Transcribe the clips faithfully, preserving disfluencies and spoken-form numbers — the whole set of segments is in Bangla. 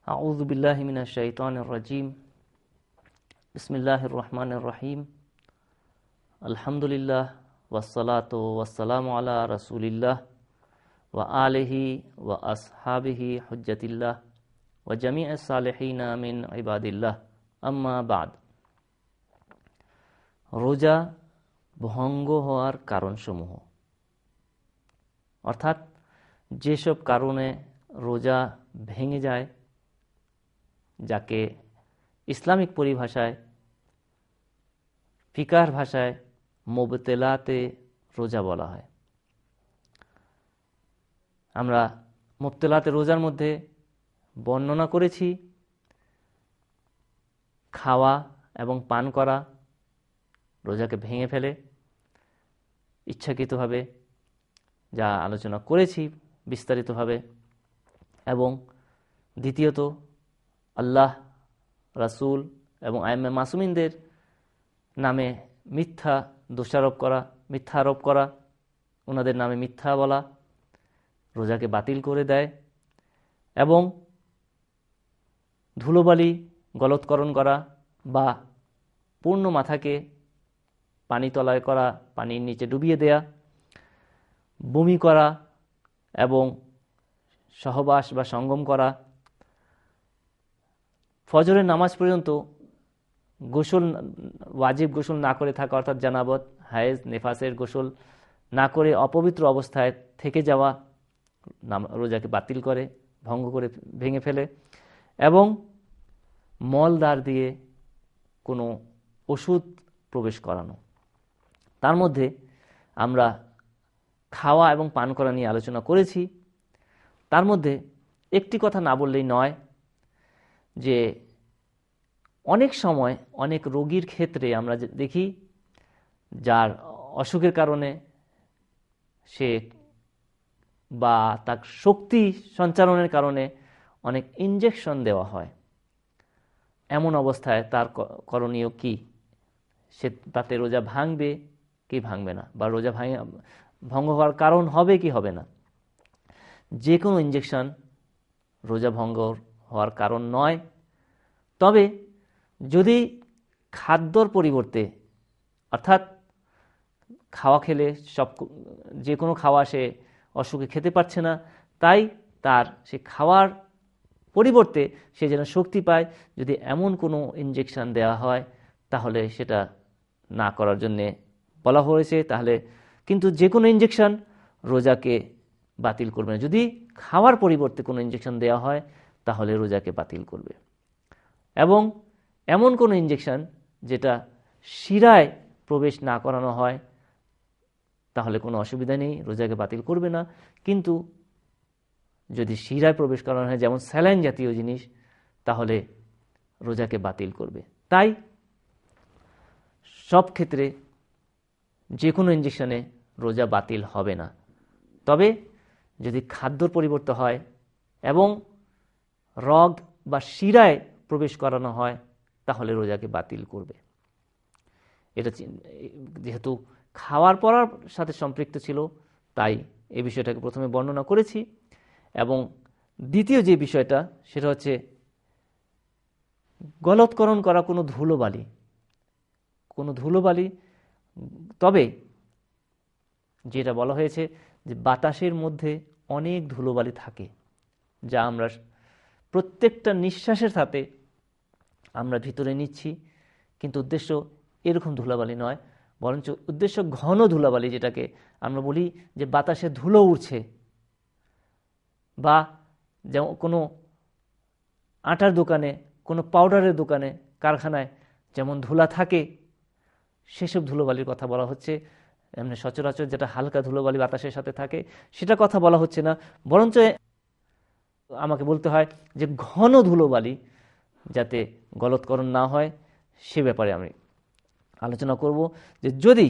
আউযু বিল্লাহি মিনাশ শাইতানির রাজিম। বিসমিল্লাহির রহমানির রহিম। আলহামদুলিল্লাহ ওয়াসসালাতু ওয়াসসালামু আলা রাসূলিল্লাহ ওয়া আলিহি ওয়া আসহাবিহি হুজ্জাতিল্লাহ ওয়া জামিআস সালিহিনা মিন ইবাদিল্লাহ, আম্মা বাদ। রোজা ভঙ্গ হওয়ার কারণসমূহ, অর্থাৎ যেসব কারণে রোজা ভেঙে যায়, যাকে ইসলামিক পরিভাষায়, ফিকার ভাষায় মুবতেলাতে রোজা বলা হয়। আমরা মুবতেলাতে রোজার মধ্যে বর্ণনা করেছি খাওয়া এবং পান করা রোজাকে ভেঙে ফেলে ইচ্ছাকৃতভাবে, যা আলোচনা করেছি বিস্তারিতভাবে। এবং দ্বিতীয়ত আল্লাহ, রাসূল এবং আইম্মে মাসুমিনদের নামে মিথ্যা দোষারোপ করা, মিথ্যা আরোপ করা, ওনাদের নামে মিথ্যা বলা রোজাকে বাতিল করে দেয়। এবং ধুলোবালি গলৎকরণ করা বা পূর্ণ মাথাকে পানি তলায় করা, পানির নিচে ডুবিয়ে দেয়া, বমি করা এবং সহবাস বা সঙ্গম করা, ফজরের নামাজ পর্যন্ত গোসল ওয়াজিব গোসল না করে থাকা, অর্থাৎ জানাবত, হায়েজ, নেফাসের গোসল না করে অপবিত্র অবস্থায় থেকে যাওয়া রোজাকে বাতিল করে, ভঙ্গ করে, ভেঙে ফেলে। এবং মলদ্বার দিয়ে কোনো ওষুধ প্রবেশ করানো। তার মধ্যে আমরা খাওয়া এবং পান করা নিয়ে আলোচনা করেছি। তার মধ্যে একটি কথা না বললেই নয় যে অনেক সময় অনেক রোগীর ক্ষেত্রে আমরা দেখি যার অসুখের কারণে সে বা তার শক্তি সঞ্চালনের কারণে অনেক ইনজেকশন দেওয়া হয়। এমন অবস্থায় তার করণীয় কি? সে তাতে রোজা ভাঙবে কি ভাঙবে না, বা রোজা ভাঙে ভঙ্গ হওয়ার কারণ হবে কি হবে না। যে কোনো ইনজেকশন রোজা ভঙ্গ হওয়ার কারণ নয়। তবে যদি খাদ্যর পরিবর্তে, অর্থাৎ খাওয়া খেলে সব যে কোনো খাওয়া সে অসুখে খেতে পারছে না, তাই তার সে খাওয়ার পরিবর্তে সে যেন শক্তি পায়, যদি এমন কোনো ইনজেকশন দেওয়া হয় তাহলে সেটা না করার জন্যে বলা হয়েছে। তাহলে কিন্তু যে কোনো ইনজেকশন রোজাকে বাতিল করবে না। যদি খাওয়ার পরিবর্তে কোনো ইনজেকশন দেওয়া হয় তাহলে রোজাকে বাতিল করবে। এবং এমন কোনো ইনজেকশন যেটা শিরায় প্রবেশ না করানো হয় তাহলে কোনো অসুবিধা নেই, রোজাকে বাতিল করবে না। কিন্তু যদি শিরায় প্রবেশ করানো হয়, যেমন স্যালাইন জাতীয় জিনিস, তাহলে রোজাকে বাতিল করবে। তাই সব ক্ষেত্রে যে কোনো ইনজেকশনে রোজা বাতিল হবে না। তবে যদি খাদ্যর পরিবর্তে হয় এবং রগ বা শিরায় প্রবেশ করানো হয় তাহলে রোজাকে বাতিল করবে। এটা যেহেতু খাওয়ার পরার সাথে সম্পৃক্ত ছিল, তাই এই বিষয়টাকে প্রথমে বর্ণনা করেছি। এবং দ্বিতীয় যে বিষয়টা, সেটা হচ্ছে গলৎকরণ করা কোনো ধুলোবালি, কোনো ধুলোবালি। তবে যেটা বলা হয়েছে যে বাতাসের মধ্যে অনেক ধুলোবালি থাকে, যা আমরা প্রত্যেকটা নিঃশ্বাসের সাথে আমরা ভিতরে নিচ্ছি, কিন্তু উদ্দেশ্য এরকম ধুলাবালি নয়, বরঞ্চ উদ্দেশ্য ঘন ধুলাবালি, যেটাকে আমরা বলি যে বাতাসে ধুলো উড়ছে। বা যেমন কোনো আটার দোকানে, কোনো পাউডারের দোকানে, কারখানায় যেমন ধুলা থাকে, সেসব ধুলোবালির কথা বলা হচ্ছে। এমনি সচরাচর যেটা হালকা ধুলোবালি বাতাসের সাথে থাকে সেটা কথা বলা হচ্ছে না, বরঞ্চ আমাকে বলতে হয় যে ঘন ধুলোবালি যাতে গলৎকরণ না হয় সে ব্যাপারে আমি আলোচনা করব। যে যদি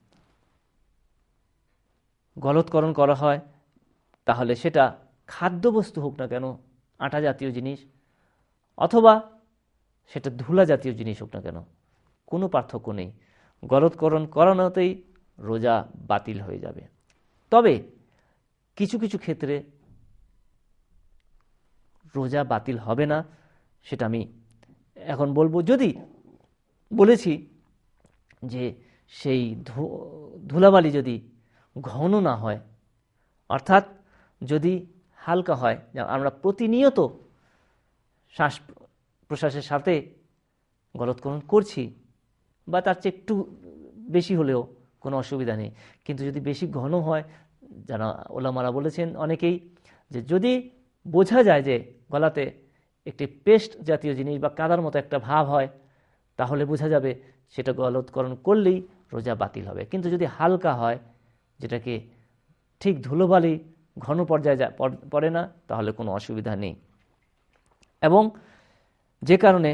গলৎকরণ করা হয় তাহলে সেটা খাদ্যবস্তু হোক না কেন, আটা জাতীয় জিনিস, অথবা সেটা ধুলা জাতীয় জিনিস হোক না কেন, কোনো পার্থক্য নেই, গলৎকরণ করানোতেই রোজা বাতিল হয়ে যাবে। তবে কিছু কিছু ক্ষেত্রে রোজা বাতিল হবে না, সেটা আমি এখন বলবো। যদি বলেছি যে সেই ধুলাবালি যদি ঘন না হয়, অর্থাৎ যদি হালকা হয়, আমরা প্রতিনিয়ত শ্বাস প্রশ্বাসের সাথে গলৎকরণ করছি, বা তার চেয়ে একটু বেশি হলেও কোনো অসুবিধা নেই। কিন্তু যদি বেশি ঘন হয়, যারা ওলামারা বলেছেন অনেকেই, যে যদি বোঝা যায় যে গলাতে একটি পেস্ট জাতীয় জিনিস বা কাদার মতো একটা ভাব হয়, তাহলে বোঝা যাবে সেটা গলৎকরণ করলেই রোজা বাতিল হবে। কিন্তু যদি হালকা হয়, যেটাকে ঠিক ধুলোবালি ঘন পর্যায়ে পড়ে না, তাহলে কোনো অসুবিধা নেই। এবং যে কারণে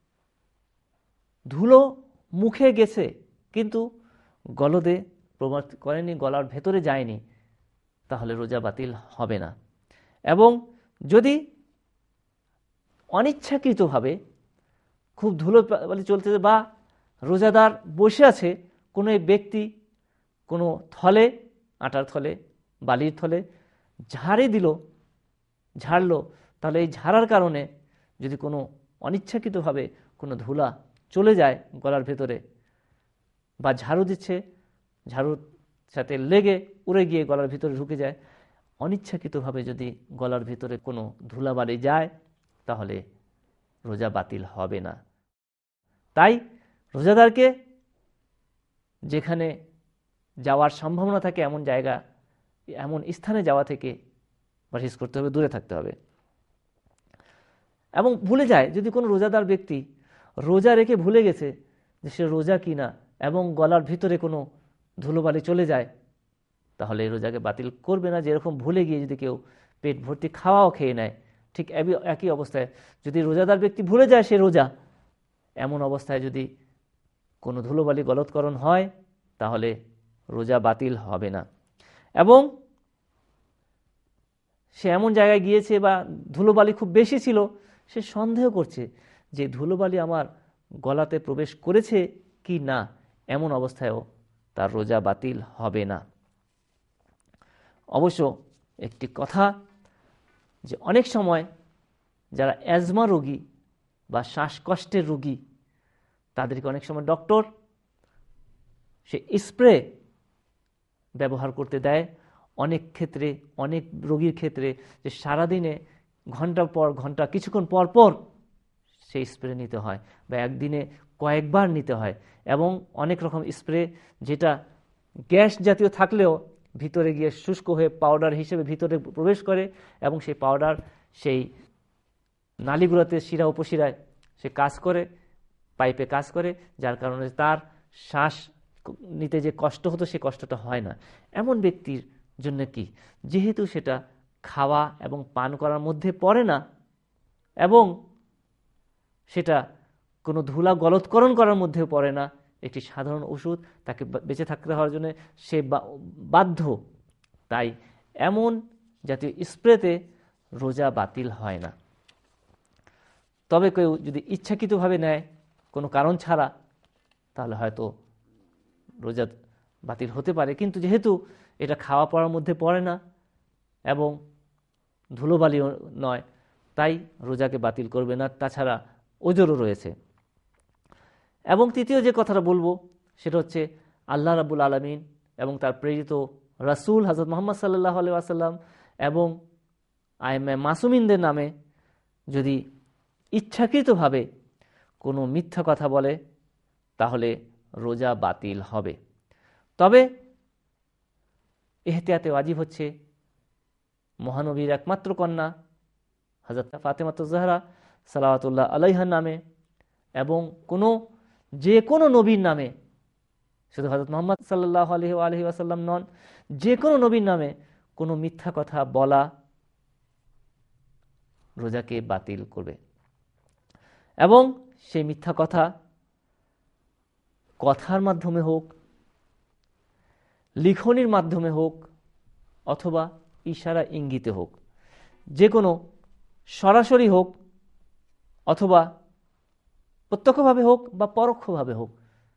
ধুলো মুখে গেছে কিন্তু গলদে প্রবেশ করেনি, গলার ভেতরে যায়নি, তাহলে রোজা বাতিল হবে না। এবং যদি অনিচ্ছাকৃতভাবে খুব ধুলো বালি চলতেছে, বা রোজাদার বসে আছে, কোনো ব্যক্তি কোনো থলে, আটার থলে, বালির থলে ঝাড়ে দিল, ঝাড়লো, তাহলে এই ঝাড়ার কারণে যদি কোনো অনিচ্ছাকৃতভাবে কোনো ধুলা চলে যায় গলার ভেতরে, বা ঝাড়ু দিচ্ছে, ঝাড়ুর সাথে লেগে উড়ে গিয়ে গলার ভিতরে ঢুকে যায়, অনিচ্ছাকৃতভাবে যদি গলার ভিতরে কোনো ধুলাবালি যায়, তাহলে রোজা বাতিল হবে না। তাই রোজাদারকে যেখানে যাওয়ার সম্ভাবনা থাকে এমন জায়গা, এমন স্থানে যাওয়া থেকে পরহেজ করতে হবে, দূরে থাকতে হবে। এবং ভুলে যায়, যদি কোনো রোজাদার ব্যক্তি রোজা রেখে ভুলে গেছে যে সে রোজা কিনা, এবং গলার ভিতরে কোনো ধুলোবালি চলে যায়, তাহলে এই রোজাকে বাতিল করবে না। যেরকম ভুলে গিয়ে যদি কেউ পেট ভর্তি খাওয়াও খেয়ে নেয়, ঠিক একই অবস্থায় যদি রোজাদার ব্যক্তি ভুলে যায় সে রোজা, এমন অবস্থায় যদি কোনো ধুলোবালি গলৎকরণ হয়, তাহলে রোজা বাতিল হবে না। এবং সে এমন জায়গায় গিয়েছে বা ধুলোবালি খুব বেশি ছিল, সে সন্দেহ করছে যে ধুলোবালি আমার গলাতে প্রবেশ করেছে কি না, এমন অবস্থায়ও তার রোজা বাতিল হবে না। অবশ্য একটি কথা, যে অনেক সময় যারা অ্যাজমা রোগী বা শ্বাসকষ্টের রোগী, তাদেরকে অনেক সময় ডক্টর সে স্প্রে ব্যবহার করতে দেয়। অনেক ক্ষেত্রে, অনেক রোগীর ক্ষেত্রে, যে সারাদিনে ঘন্টা পর ঘন্টা, কিছুক্ষণ পর পর সেই স্প্রে নিতে হয়, বা একদিনে কয়েকবার নিতে হয়। এবং অনেক রকম স্প্রে, যেটা গ্যাস জাতীয় থাকলেও ভিতরে গিয়ে শুষ্ক হয়ে পাউডার হিসেবে ভিতরে প্রবেশ করে, এবং সেই পাউডার সেই নালীগুলোতে, শিরা উপশিরায় সে কাজ করে, পাইপে কাজ করে, যার কারণে তার শ্বাস নিতে যে কষ্ট হতো সে কষ্টটা হয় না। এমন ব্যক্তির জন্য কি, যেহেতু সেটা খাওয়া এবং পান করার মধ্যে পড়ে না, এবং সেটা কোনো ধুলা গলৎকরণ করার মধ্যেও পড়ে না, একটি সাধারণ ওষুধ, তাকে বেঁচে থাকতে হওয়ার জন্য সে বাধ্য, তাই এমন জাতীয় স্প্রেতে রোজা বাতিল হয় না। তবে কেউ যদি ইচ্ছাকৃতভাবে নেয় কোনো কারণ ছাড়া, তাহলে হয়তো রোজা বাতিল হতে পারে। কিন্তু যেহেতু এটা খাওয়া পড়ার মধ্যে পড়ে না এবং ধুলোবালিও নয়, তাই রোজাকে বাতিল করবে না। তাছাড়া ওজরও রয়েছে। এবং তৃতীয় যে কথাটা বলবো সেটা হচ্ছে, আল্লাহ রাব্বুল আলামিন এবং তার প্রেরিত রাসূল হযরত মুহাম্মদ সাল্লাল্লাহু আলাইহি ওয়াসাল্লাম এবং আইম্মায়ে মাসুমিনদের নামে যদি ইচ্ছাকৃতভাবে কোনো মিথ্যা কথা বলে, তাহলে রোজা বাতিল হবে। তবে এহতিয়াতে ওয়াজিব হচ্ছে, মহানবীর একমাত্র কন্যা হযরত ফাতেমাতুজ জাহরা সালাওয়াতুল্লাহ আলাইহার নামে, এবং কোনো যে কোনো নবীর নামে, শুধু হযরত মুহাম্মদ সাল্লাল্লাহু আলাইহি ওয়া আলিহি ওয়াসাল্লাম নন, যে কোনো নবীর নামে কোনো মিথ্যা কথা বলা রোজাকে বাতিল করবে। এবং সেই মিথ্যা কথা কথার মাধ্যমে হোক, লিখনির মাধ্যমে হোক, অথবা ইশারা ইঙ্গিতে হোক, যে কোনো সরাসরি হোক অথবা প্রত্যক্ষভাবে হোক বা পরোক্ষভাবে হোক,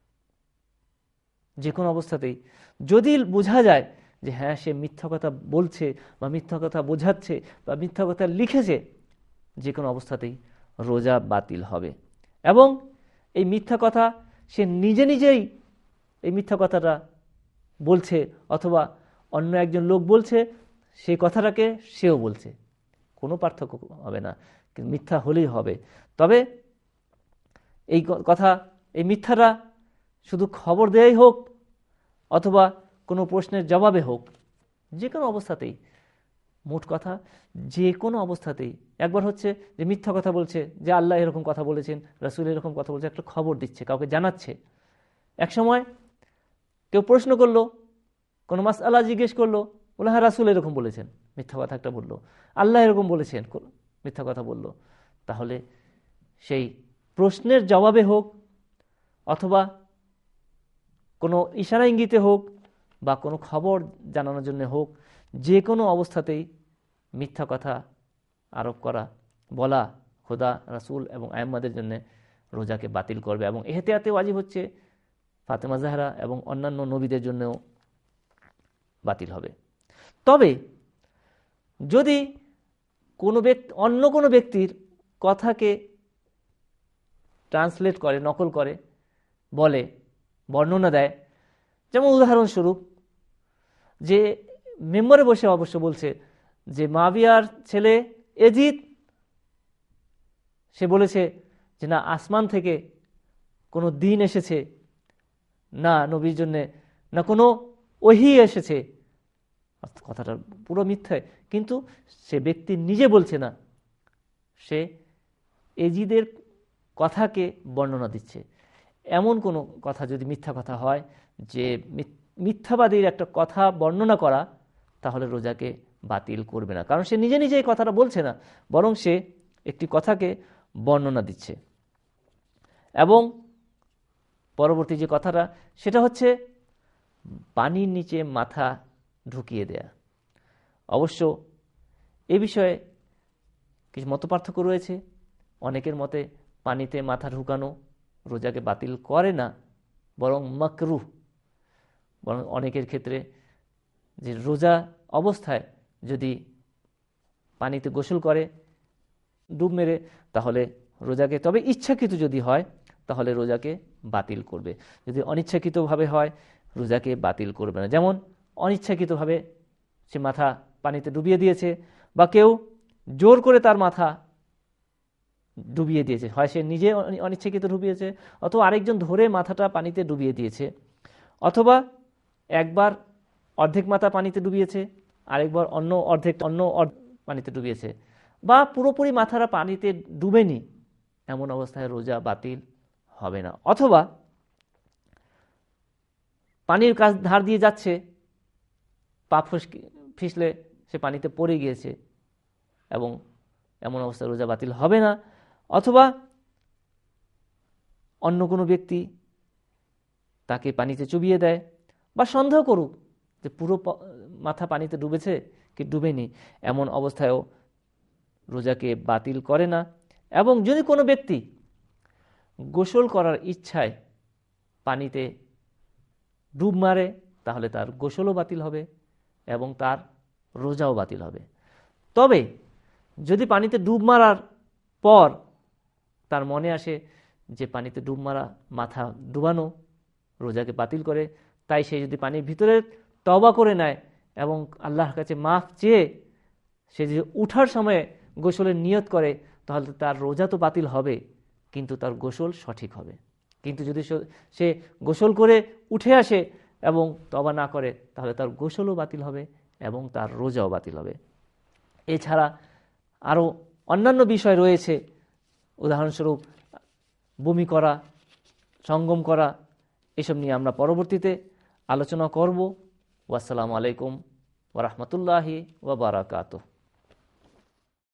যে কোনো অবস্থাতেই যদি বোঝা যায় যে হ্যাঁ সে মিথ্যা কথা বলছে বা মিথ্যা কথা বোঝাচ্ছে বা মিথ্যা কথা লিখেছে, যে কোনো অবস্থাতেই রোজা বাতিল হবে। এবং এই মিথ্যা কথা সে নিজে নিজেই এই মিথ্যা কথাটা বলছে, অথবা অন্য একজন লোক বলছে, সেই কথাটাকে সেও বলছে, কোনো পার্থক্য হবে না, কিন্তু মিথ্যা হলেই হবে। তবে এই কথা, এই মিথ্যাটা শুধু খবর দেয়াই হোক অথবা কোনো প্রশ্নের জবাবে হোক, যে কোনো অবস্থাতেই, মোট কথা যে কোনো অবস্থাতেই, একবার হচ্ছে যে মিথ্যা কথা বলছে, যে আল্লাহ এরকম কথা বলেছেন, রাসূল এরকম কথা বলছে, একটা খবর দিচ্ছে, কাউকে জানাচ্ছে। এক সময় কেউ প্রশ্ন করলো, কোনো মাসআলা জিজ্ঞেস করলো, বলে হ্যাঁ রাসূল এরকম বলেছেন, মিথ্যা কথা একটা বললো, আল্লাহ এরকম বলেছেন, মিথ্যা কথা বললো। তাহলে সেই প্রশ্নের জবাবে হোক অথবা কোনো ইশারা ইঙ্গিতে হোক বা কোনো খবর জানানোর জন্য হোক, যে কোনো অবস্থাতেই মিথ্যা কথা আরোপ করা, বলা খোদা, রাসূল এবং আইম্মাদের জন্য রোজাকে বাতিল করবে। এবং এহতিয়াতে ওয়াজিব হচ্ছে ফাতেমা জাহরা এবং অন্যান্য নবীদের জন্যও বাতিল হবে। তবে যদি কোনো ব্যক্তি অন্য কোনো ব্যক্তির কথাকে ট্রান্সলেট করে, নকল করে, বলে, বর্ণনা দেয়, যেমন উদাহরণস্বরূপ যে মেম্বরে বসে অবশ্য বলছে যে মুআবিয়ার ছেলে এজিদ, সে বলেছে যে না আসমান থেকে কোনো দিন এসেছে, না নবীর জন্য না কোনো ওহী এসেছে, কথাটা পুরো মিথ্যায়, কিন্তু সে ব্যক্তি নিজে বলছে না, সে এজিদের কথাকে বর্ণনা দিচ্ছে। এমন কোনো কথা যদি মিথ্যা কথা হয়, যে মিথ্যাবাদীর একটা কথা বর্ণনা করা, তাহলে রোজাকে বাতিল করবে না, কারণ সে নিজে নিজে এই কথাটা বলছে না, বরং সে একটি কথাকে বর্ণনা দিচ্ছে। এবং পরবর্তী যে কথাটা, সেটা হচ্ছে পানির নিচে মাথা ঢুকিয়ে দেয়া। অবশ্য এ বিষয়ে কিছু মতপার্থক্য রয়েছে। অনেকের মতে পানিতে মাথা ঢুকানো রোজাকে বাতিল করে না, বরং মাকরুহ। বরং অনেকের ক্ষেত্রে যে রোজা অবস্থায় যদি পানিতে গোসল করে ডুব মেরে, তাহলে রোজাকে, তবে ইচ্ছাকৃত যদি হয় তাহলে রোজাকে বাতিল করবে। যদি অনিচ্ছাকৃতভাবে হয় রোজাকে বাতিল করবে না। যেমন অনিচ্ছাকৃতভাবে সে মাথা পানিতে ডুবিয়ে দিয়েছে, বা কেউ জোর করে তার মাথা ডুবিয়ে দিয়েছে, হয় সে নিজে অনিচ্ছাকৃত ডুবিয়েছে, অথবা আরেকজন ধরে মাথাটা পানিতে ডুবিয়ে দিয়েছে, অথবা একবার অর্ধেক মাথা পানিতে ডুবিয়েছে, আরেকবার অন্য অর্ধেক অন্য পানিতে ডুবিয়েছে, বা পুরোপুরি মাথাটা পানিতে ডুবেনি, এমন অবস্থায় রোজা বাতিল হবে না। অথবা পানির কাছ ধার দিয়ে যাচ্ছে, পা ফসকে ফিসলে সে পানিতে পড়ে গিয়েছে, এবং এমন অবস্থায় রোজা বাতিল হবে না। অথবা অন্য কোনো ব্যক্তি তাকে পানিতে চুবিয়ে দেয়, বা সন্দেহ করুক যে পুরো মাথা পানিতে ডুবেছে কি ডুবেনি, এমন অবস্থায়ও রোজাকে বাতিল করে না। এবং যদি কোনো ব্যক্তি গোসল করার ইচ্ছায় পানিতে ডুব মারে, তাহলে তার গোসলও বাতিল হবে এবং তার রোজাও বাতিল হবে। তবে যদি পানিতে ডুব মারার পর তার মনে আসে যে পানিতে ডুব মারা, মাথা ডুবানো রোজাকে বাতিল করে, তাই সে যদি পানির ভিতরে তওবা করে নেয় এবং আল্লাহর কাছে মাফ চেয়ে সে যদি উঠার সময় গোসলের নিয়ত করে, তাহলে তার রোজা তো বাতিল হবে, কিন্তু তার গোসল সঠিক হবে। কিন্তু যদি সে গোসল করে উঠে আসে এবং তওবা না করে, তাহলে তার গোসলও বাতিল হবে এবং তার রোজাও বাতিল হবে। এছাড়া আরও অন্যান্য বিষয় রয়েছে, উদাহরণস্বরূপ বমি করা, সঙ্গম করা, এসব নিয়ে আমরা পরবর্তীতে আলোচনা করব। ওয়াসসালামু আলাইকুম ওয়া রাহমাতুল্লাহি ওয়া বারাকাতুহু।